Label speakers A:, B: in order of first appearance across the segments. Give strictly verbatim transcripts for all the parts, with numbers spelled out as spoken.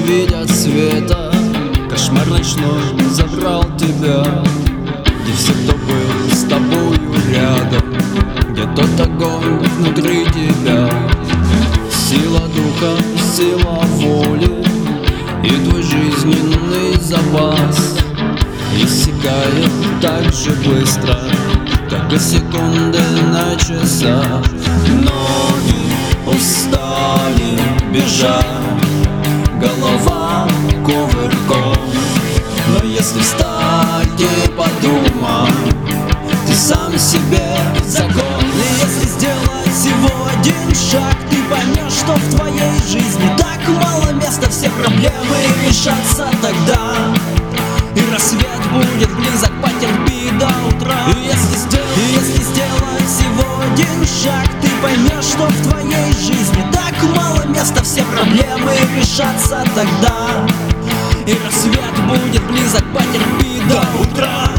A: видят света. Кошмар ночной забрал тебя, где все, кто был с тобою рядом, где тот огонь внутри тебя. Сила духа, сила воли и твой жизненный запас иссякает так же быстро, как и секунды на часах. Ноги устали бежать, голова кувырком. Но если встать и подумать, ты сам себе закон. И если сделать всего один шаг, ты поймешь, что в твоей жизни так мало места. Все проблемы решатся тогда, и рассвет будет близок, потерпи до утра. И если, сдел... и если сделать всего один шаг, ты поймешь, что в твоей жизни так мало места. Все проблемы решатся тогда, и рассвет будет близок, потерпи до утра.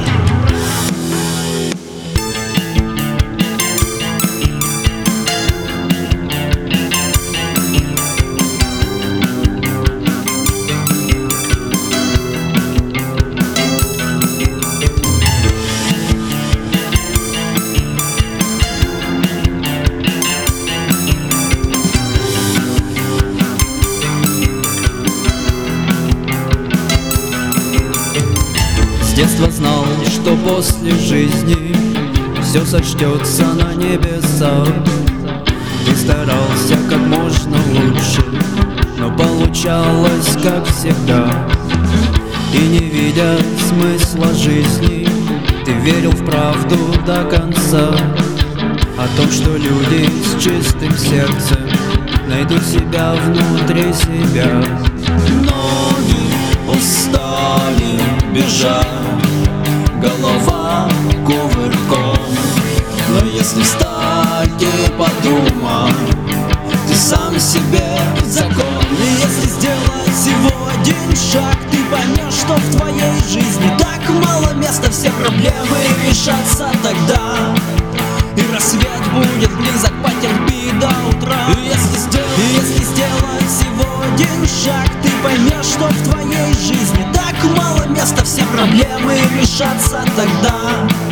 A: С детства знал, что после жизни все сочтется на небесах. Ты старался как можно лучше, но получалось как всегда. И не видя смысла жизни, ты верил в правду до конца, о том, что люди с чистым сердцем найдут себя внутри себя. Ноги устали бежать, голова кувырком. Но если встать и подумать, ты сам себе закон. И если сделать всего один шаг, ты поймешь, что в твоей жизни так мало места. Все проблемы решатся тогда, и рассвет будет близок, потерпи до утра. И если, сдел... и если сделать всего один шаг, ты поймешь, что в твоей жизни так мало места. Все проблемы решатся тогда,